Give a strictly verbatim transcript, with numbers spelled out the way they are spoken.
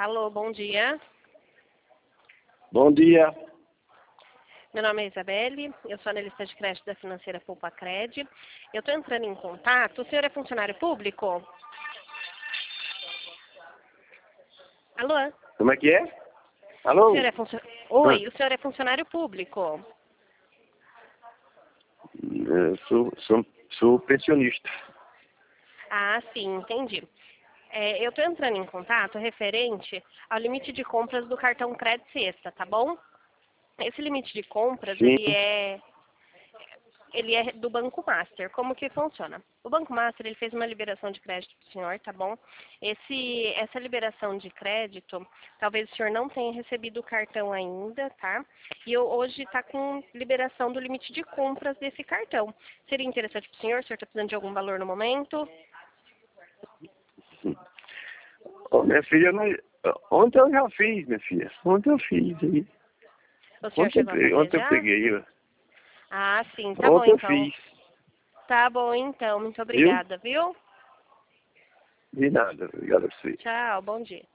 Alô, bom dia. Bom dia. Meu nome é Isabelle, eu sou analista de crédito da financeira Poupa Cred. Eu estou entrando em contato. O senhor é funcionário público? Alô? Como é que é? O Alô? senhor é funcio... Oi, o senhor é funcionário público? Eu sou, sou, sou pensionista. Ah, sim, entendi. É, eu estou entrando em contato referente ao limite de compras do cartão Crédito Sexta, tá bom? Esse limite de compras, Sim. ele é, ele é do Banco Master. Como que funciona? O Banco Master, ele fez uma liberação de crédito para o senhor, tá bom? Esse, essa liberação de crédito, talvez o senhor não tenha recebido o cartão ainda, tá? E eu, hoje está com liberação do limite de compras desse cartão. Seria interessante para o senhor? O senhor está precisando de algum valor no momento? Ô, minha filha, mas, ontem eu já fiz, minha filha. Ontem eu fiz. Aí. O senhor Ontem, eu chegou a peguei, fazer ontem eu já? peguei. ó. Ah, sim, tá bom Ontem eu então. fiz. Tá bom então, muito Viu? obrigada, viu? De nada. Obrigado a você. Tchau, bom dia.